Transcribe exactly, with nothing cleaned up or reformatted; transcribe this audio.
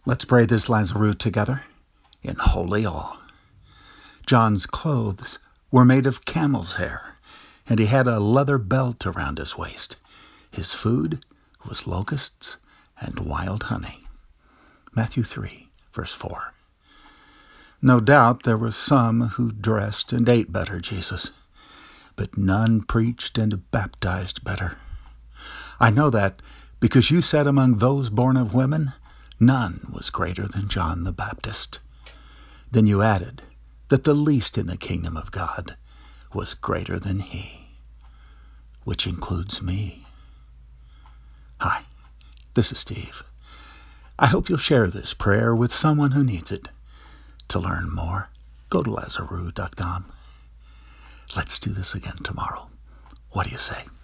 Let's pray this Lazarus together in holy awe. John's clothes were made of camel's hair, and he had a leather belt around his waist. His food was locusts and wild honey. Matthew three, verse four. No doubt there were some who dressed and ate better, Jesus, but none preached and baptized better. I know that because you said among those born of women, none was greater than John the Baptist. Then you added that the least in the kingdom of God was greater than he, which includes me. Hi, this is Steve. I hope you'll share this prayer with someone who needs it. To learn more, go to Lazarus dot com. Let's do this again tomorrow. What do you say?